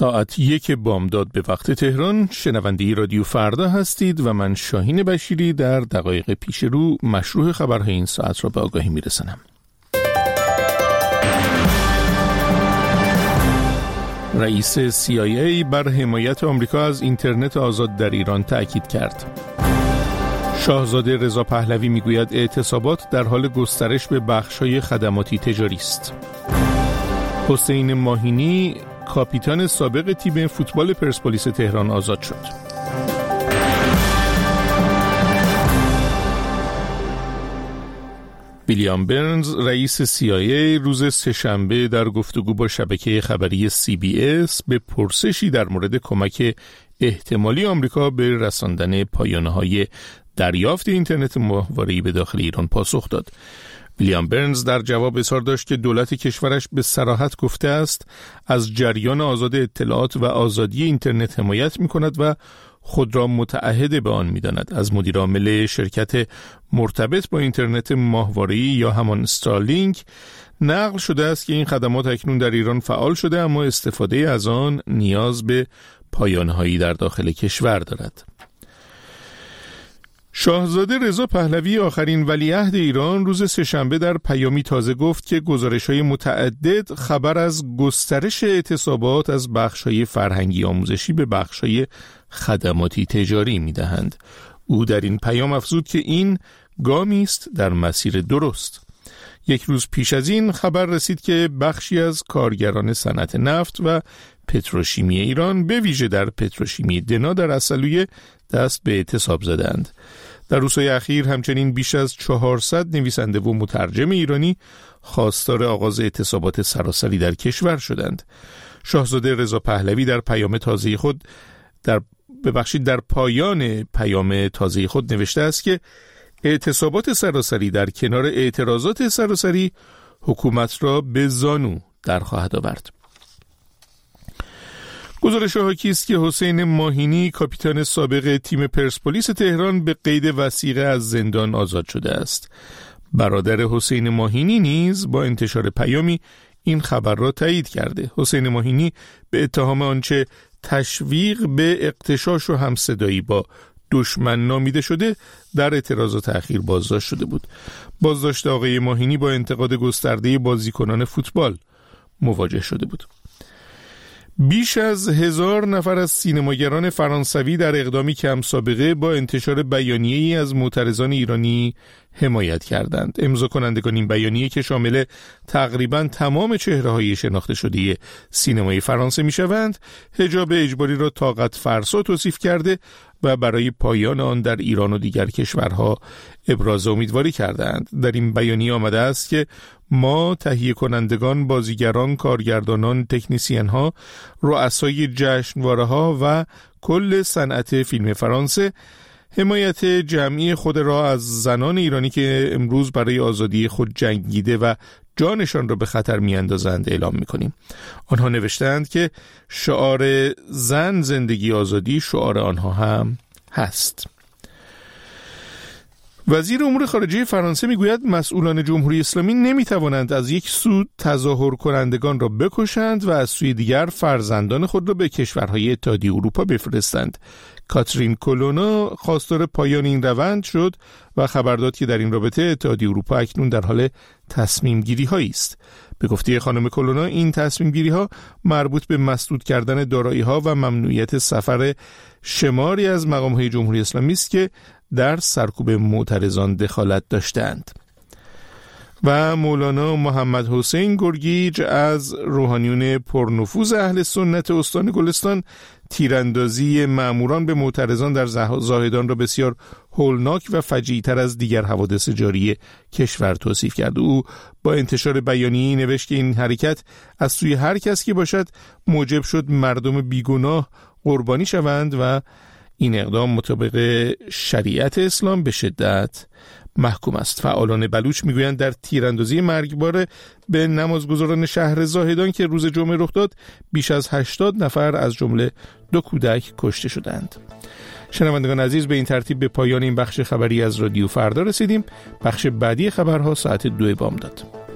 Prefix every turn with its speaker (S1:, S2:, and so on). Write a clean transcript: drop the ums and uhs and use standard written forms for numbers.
S1: ساعت 1 بامداد به وقت تهران. شنونده رادیو فردا هستید و من شاهین بشیری در دقایق پیش رو مشروع خبرهای این ساعت را به آگاهی میرسانم. رئیس CIA بر حمایت آمریکا از اینترنت آزاد در ایران تأکید کرد. شاهزاده رضا پهلوی میگوید اعتصابات در حال گسترش به بخش‌های خدماتی تجاری است. حسین ماهینی کاپیتان سابق تیم فوتبال پرسپولیس تهران آزاد شد. ویلیام برنز رئیس CIA روز سه‌شنبه در گفتگو با شبکه خبری CBS به پرسشی در مورد کمک احتمالی آمریکا به رساندن پایانه‌های دریافت اینترنت ماهواره‌ای به داخل ایران پاسخ داد. ویلیام برنز در جواب اظهار داشت که دولت کشورش به صراحت گفته است از جریان آزاد اطلاعات و آزادی اینترنت حمایت می‌کند و خود را متعهد به آن می‌داند. از مدیر عامل شرکت مرتبط با اینترنت ماهواره‌ای یا همان استارلینک نقل شده است که این خدمات اکنون در ایران فعال شده، اما استفاده از آن نیاز به پایانه‌هایی در داخل کشور دارد. شاهزاده رضا پهلوی آخرین ولیعهد ایران روز سه‌شنبه در پیامی تازه گفت که گزارش‌های متعدد خبر از گسترش اعتصابات از بخش‌های فرهنگی آموزشی به بخش‌های خدماتی تجاری می‌دهند. او در این پیام افزود که این گامی است در مسیر درست. یک روز پیش از این خبر رسید که بخشی از کارگران صنعت نفت و پتروشیمی ایران به ویژه در پتروشیمی دنا در اصلویه دست به اعتصاب زدند. در روزهای اخیر همچنین بیش از 400 نویسنده و مترجم ایرانی خواستار آغاز اعتصابات سراسری در کشور شدند. شاهزاده رضا پهلوی در پیام تازه خود در پایان پیام تازه خود نوشته است که اعتصابات سراسری در کنار اعتراضات سراسری حکومت را به زانو در خواهد آورد. گزارش حاکی است که حسین ماهینی کاپیتان سابق تیم پرسپولیس تهران به قید وثیقه از زندان آزاد شده است. برادر حسین ماهینی نیز با انتشار پیامی این خبر را تایید کرده. حسین ماهینی به اتهام آنچه تشویق به اغتشاش و همصدایی با دشمن نامیده شده در اعتراضات اخیر بازداشت شده بود. بازداشت آقای ماهینی با انتقاد گسترده بازیکنان فوتبال مواجه شده بود. بیش از 1000 نفر از سینماگران فرانسوی در اقدامی کم سابقه با انتشار بیانیه‌ای از معترضان ایرانی حمایت کردند. امضا کنندگان این بیانیه که شامل تقریباً تمام چهره‌های شناخته شده سینمای فرانسه می‌شوند، حجاب اجباری را طاقت فرسا توصیف کرده و برای پایان آن در ایران و دیگر کشورها ابراز امیدواری کردند. در این بیانیه آمده است که ما تهیه کنندگان، بازیگران، کارگردانان، تکنیسیان‌ها، رؤسای جشنواره‌ها و کل صنعت فیلم فرانسه حمایت جمعی خود را از زنان ایرانی که امروز برای آزادی خود جنگیده و جانشان را به خطر می‌اندازند اعلام می‌کنیم. آنها نوشتند که شعار زن زندگی آزادی شعار آنها هم هست. وزیر امور خارجه فرانسه میگوید مسئولان جمهوری اسلامی نمیتوانند از یک سو تظاهر کنندگان را بکشند و از سوی دیگر فرزندان خود را به کشورهای اتحادیه اروپا بفرستند. کاترین کولونا خواستار پایان این روند شد و خبر داد که در این رابطه اتحادیه اروپا اکنون در حال تصمیم گیری هایی است. به گفته خانم کولونا این تصمیم گیری ها مربوط به مسدود کردن دارایی ها و ممنوعیت سفر شماری از مقام های جمهوری اسلامی است که در سرکوب معترضان دخالت داشتند. و مولانا محمد حسین گرگیج از روحانیون پرنفوذ اهل سنت استان گلستان تیراندازی ماموران به معترضان در زاهدان را بسیار هولناک و فجیع‌تر از دیگر حوادث جاری کشور توصیف کرد. او با انتشار بیانیه‌ای نوشت که این حرکت از سوی هر کس که باشد موجب شد مردم بیگناه قربانی شوند و این اقدام مطابق شریعت اسلام به شدت محکوم است. فعالان بلوچ میگویند در تیراندازی مرگبار به نمازگزاران شهر زاهدان که روز جمعه رخ داد بیش از 80 نفر از جمله 2 کودک کشته شدند. شنوندگان عزیز، به این ترتیب به پایان این بخش خبری از رادیو فردا رسیدیم. بخش بعدی خبرها ساعت 2 بامداد.